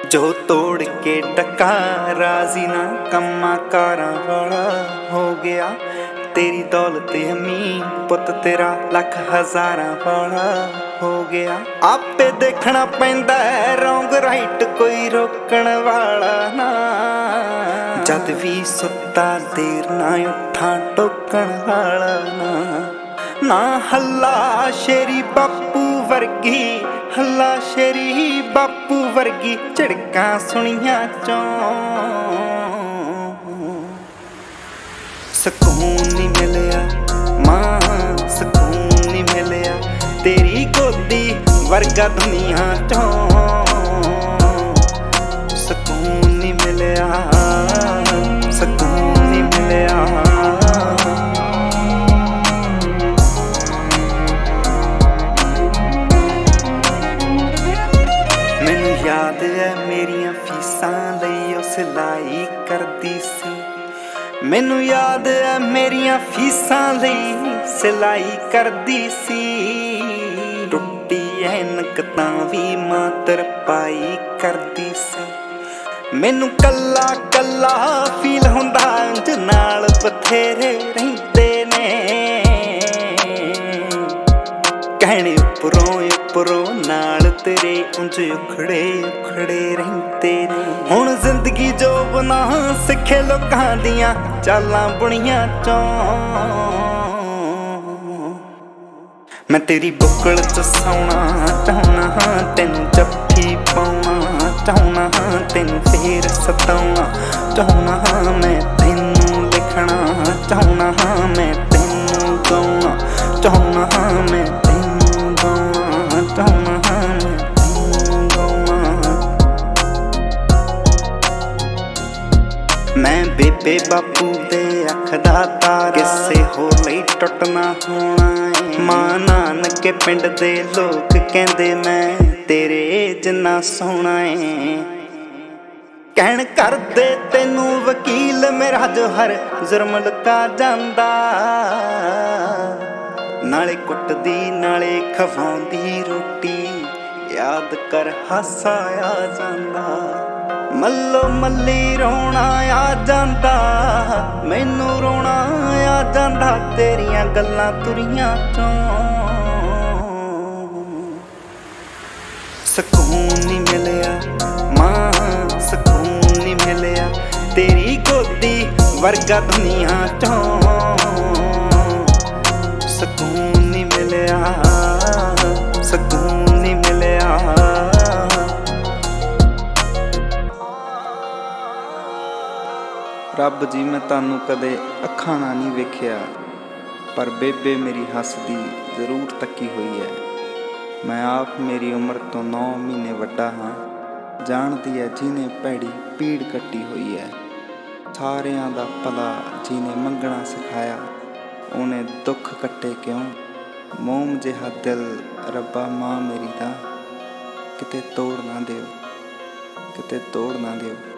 ਜੋ ਤੋੜ ਕੇ ਟਕਾ ਰਾਜ਼ੀ ਨਾ ਕੰਮਾਂ ਕਾਰਾਂ ਵਾਲਾ ਹੋ ਗਿਆ। ਤੇਰੀ ਦੌਲਤ ਅਮੀ ਪੁੱਤ ਤੇਰਾ ਲੱਖ ਹਜ਼ਾਰਾਂ ਵਾਲਾ ਹੋ ਗਿਆ। ਆਪੇ ਦੇਖਣਾ ਪੈਂਦਾ ਰੌਂਗ ਰਾਈਟ ਕੋਈ ਰੋਕਣ ਵਾਲਾ ਨਾ। ਜਦ ਵੀ ਸੁੱਤਾ ਦੇਰ ਨਾ ਉੱਠਾਂ ਟੋਕਣ ਵਾਲਾ ਨਾ ਹੱਲਾ ਸ਼ੇਰੀ ਬਾਪੂ ਵਰਗੀ, ਹੱਲਾ ਸ਼ੇਰੀ ਬਾਪੂ ਵਰਗੀ ਝੜਕਾਂ ਸੁਣੀਆਂ ਚੋਂ ਸਕੂਨ ਨੀ ਮਿਲਿਆ ਮਾਂ, ਸਕੂਨ ਨੀ ਮਿਲਿਆ ਤੇਰੀ ਗੋਦੀ ਵਰਗਾ ਦੁਨੀਆ ਚੋਂ। ਸਕੂਨ ਨੀ ਮਿਲਿਆ, ਸਕੂਨ ਨੀ ਮਿਲਿਆ। ਮੈਨੂੰ ਯਾਦ ਹੈ ਮੇਰੀਆਂ ਫੀਸਾਂ ਲਈ ਉਹ ਸਿਲਾਈ ਕਰਦੀ ਸੀ। ਮੈਨੂੰ ਯਾਦ ਹੈ ਮੇਰੀਆਂ ਫੀਸਾਂ ਲਈ ਸਿਲਾਈ ਕਰਦੀ ਸੀ। ਟੁੱਟੀ ਐਨਕ ਤਾਂ ਵੀ ਮਾਂ ਤਰਪਾਈ ਕਰਦੀ ਸੀ। ਮੈਨੂੰ ਕੱਲਾ ਕੱਲਾ ਫੀਲ ਹੁੰਦਾ ਉਂਝ ਨਾਲ ਬਥੇਰੇ ਰਹਿੰਦੇ ਨੇ। ਕਹਿਣੇ ਉੱਪਰੋਂ ਉੱਪਰੋਂ ਨਾਲ ਤੇਰੇ ਉਂਝ ਉਖੜੇ ਉਖੜੇ ਰਹਿੰਦੇ ਨੇ। ਹੁਣ ਜ਼ਿੰਦਗੀ ਜੋ ਬਣਾ ਸਿੱਖੇ ਲੋਕਾਂ ਦੀਆਂ ਚਾਲਾਂ ਬੁਣੀਆਂ ਚੋਂ। ਮੈਂ ਤੇਰੀ ਬੁੱਕਲ ਚ ਸੌਣਾ ਚਾਹੁੰਦਾ ਹਾਂ, ਤੈਨੂੰ ਜੱਫੀ ਪਾਉਣਾ ਚਾਹੁੰਦਾ ਹਾਂ, ਤੈਨੂੰ ਫੇਰ ਸਤਾਉਣਾ ਚਾਹੁੰਦਾ ਹਾਂ। ਮੈਂ ਤੈਨੂੰ ਲਿਖਣਾ ਚਾਹੁੰਦਾ ਹਾਂ, ਮੈਂ ਤੈਨੂੰ ਗਾਉਣਾ ਚਾਹੁੰਦਾ ਹਾਂ, ਮੈਂ ਤੈਨੂੰ ਗਾਉਣਾ ਚਾਹੁੰਦਾ ਹਾਂ, ਮੈਂ ਤੈਨੂੰ ਗਾਉਣਾ। ਮੈਂ ਬੇਬੇ ਬਾਪੂ ਦੇ ਅੱਖ ਦਾ ਤਾਰਾ ਕਿਸੇ ਹੋਰ ਲਈ ਟੁੱਟਣਾ ਹੋਣਾ ਏ। ਮਾਂ ਨਾਨਕੇ ਪਿੰਡ ਦੇ ਲੋਕ ਕਹਿੰਦੇ ਮੈਂ ਤੇਰੇ ਜਿੰਨਾ ਸੋਹਣਾ ਏ। ਕਹਿਣ ਕਰਦੇ ਤੈਨੂੰ ਵਕੀਲ ਮੇਰਾ ਜੋ ਹਰ ਜ਼ੁਰਮ ਲੁਕਾ ਜਾਂਦਾ। ਨਾਲੇ ਕੁੱਟਦੀ ਨਾਲੇ ਖਵਾਉਂਦੀ ਰੋਟੀ, ਯਾਦ ਕਰ ਹਾਸਾ ਆ ਜਾਂਦਾ। ਮੱਲੋ ਮੱਲੀ ਰੋਣਾ ਆ ਜਾਂਦਾ, ਮੈਨੂੰ ਰੋਣਾ ਆ ਜਾਂਦਾ ਤੇਰੀਆਂ ਗੱਲਾਂ ਤੁਰੀਆਂ ਚੋਂ। ਸਕੂਨ ਨੀ ਮਿਲਿਆ ਮਾਂ, ਸਕੂਨ ਨੀ ਮਿਲਿਆ ਤੇਰੀ ਗੋਦੀ ਵਰਗਾ ਦੁਨੀਆ ਚੋਂ। ਸਕੂਨ ਨੀ ਮਿਲਿਆ, ਸਕੂਨ ਨੀ ਮਿਲਿਆ। ਰੱਬ ਜੀ ਮੈਂ ਤੁਹਾਨੂੰ ਕਦੇ ਅੱਖਾਂ ਨਾਲ ਨਹੀਂ ਵੇਖਿਆ, ਪਰ ਬੇਬੇ ਮੇਰੀ ਹੱਸਦੀ ਜ਼ਰੂਰ ਤੱਕੀ ਹੋਈ ਹੈ। ਮੈਂ ਆਪ ਮੇਰੀ ਉਮਰ ਤੋਂ 9 ਮਹੀਨੇ ਵੱਡਾ ਹਾਂ, ਜਾਣਦੀ ਹੈ ਜਿਹਨੇ ਭੈੜੀ ਪੀੜ ਕੱਟੀ ਹੋਈ ਹੈ। ਸਾਰਿਆਂ ਦਾ ਭਲਾ ਜਿਹਨੇ ਮੰਗਣਾ ਸਿਖਾਇਆ, ਉਹਨੇ ਦੁੱਖ ਕੱਟੇ ਕਿਉਂ। ਮੋਮ ਜਿਹਾ ਦਿਲ ਰੱਬਾ ਮਾਂ ਮੇਰੀ ਦਾ ਕਿਤੇ ਤੋੜ ਨਾ ਦਿਓ, ਕਿਤੇ ਤੋੜ ਨਾ ਦਿਓ।